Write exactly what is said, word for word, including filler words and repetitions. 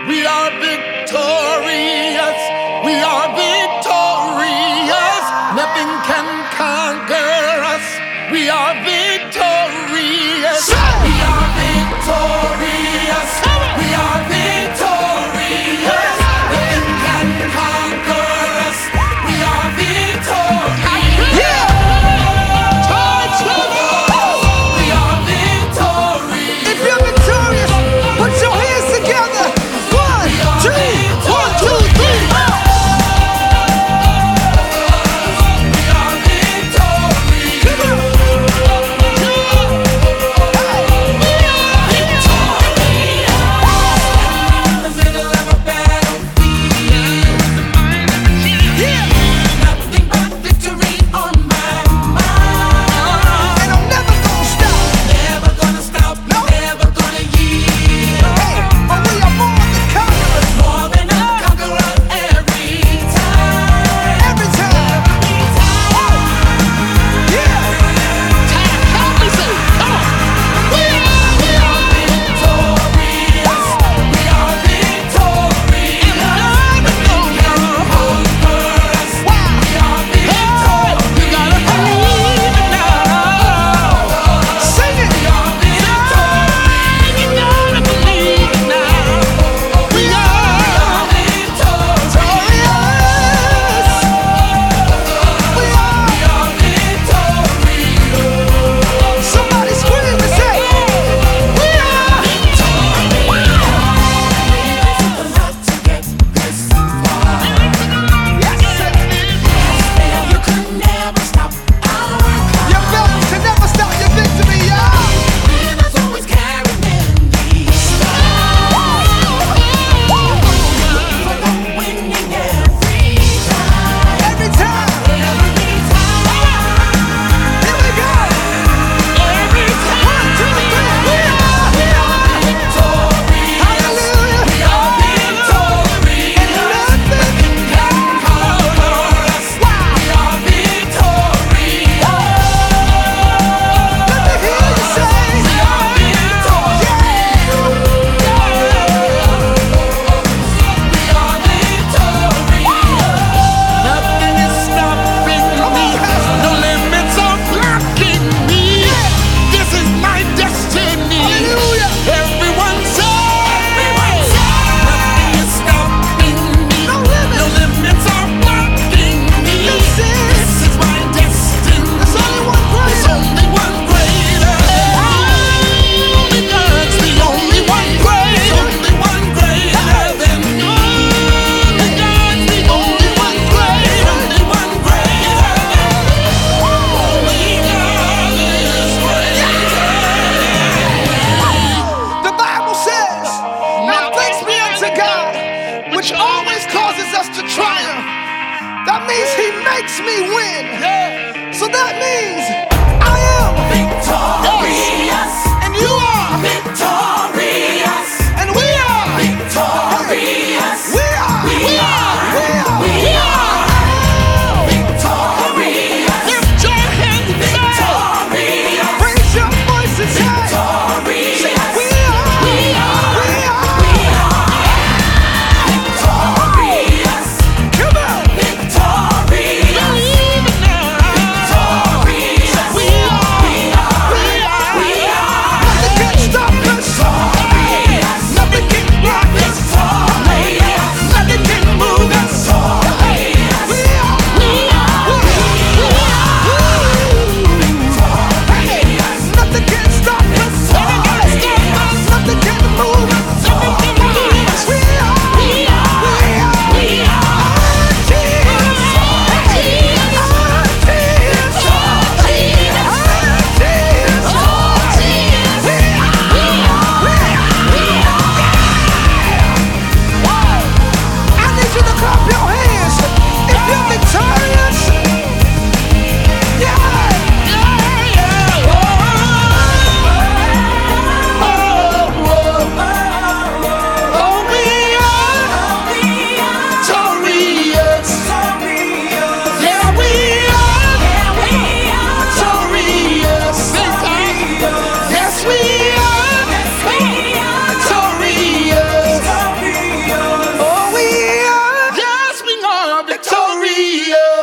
We are victorious. We are victorious. Nothing can conquer us. We are victorious. We are victorious. We are victorious. Nothing can conquer us. We are victorious. Yeah. Touch the Lord. We are victorious. If you're victorious, put your hands together. One, two, one, two, three. We are victorious. Come on. Which always causes us to triumph. That means he makes me win. Yeah. So that means I am victorious. And you are victorious. And we are victorious. We are. We are. We are. We are victorious. Lift your hands. Victorious. Raise your voice and say victorious. We are. We are. We are. Come on. Victorious. Believe it now. Victorious. victorious.